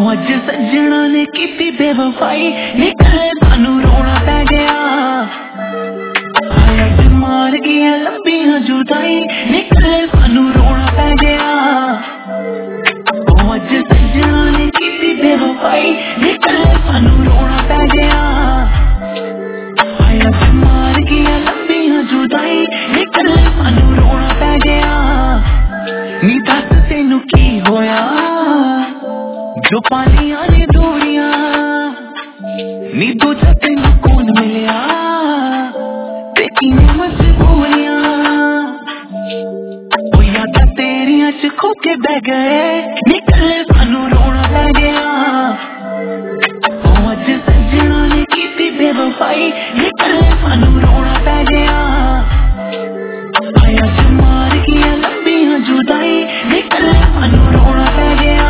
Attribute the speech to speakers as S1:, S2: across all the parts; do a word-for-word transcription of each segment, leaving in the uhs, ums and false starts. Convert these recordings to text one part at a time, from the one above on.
S1: अज सजना ने की बेवफाई, निकले सानू रोना पै गया। अज मार गया लंबियां जुदाई, निकले सानू रोना पै गया। अज सजना ने की बेवफाई, निकले सानू रोना पै गया। अज मार गया लंबियां जुदाई, निकले सानू रोना पै गया। नी दस तेनू की होया जो पालियां ने दूरियां, नी दूजा तेनू कौन मिलिया ते किने मजबूरियां। ओ यादां तेरियां च खो के बह गए, निकले सानू रोना पै गया। ओ अज सजना ने कीती बेवफाई, निकले सानू रोना पै गया। अज मार गया लंबियां जुदाई, निकले सानू रोना पै गया।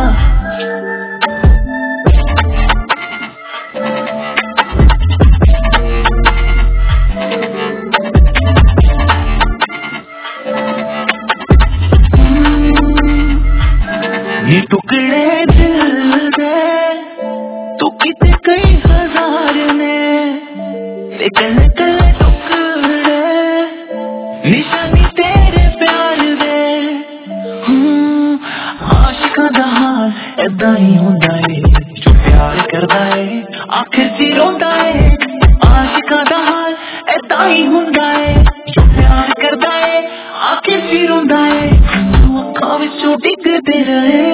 S1: ये टुकड़े दिल दे तू किते कई हजार ने, ते कले कले टुकड़े निशानी तेरे प्यार दे। आशिकां दा हाल ऐदां ही हुंदा है, जो प्यार करदा है आखिर च रोंदा है। आशिकां दा हाल ऐदां ही हुंदा है, जो प्यार करदा है आखिर च रोंदा है। अखां विचों डिगदे रहे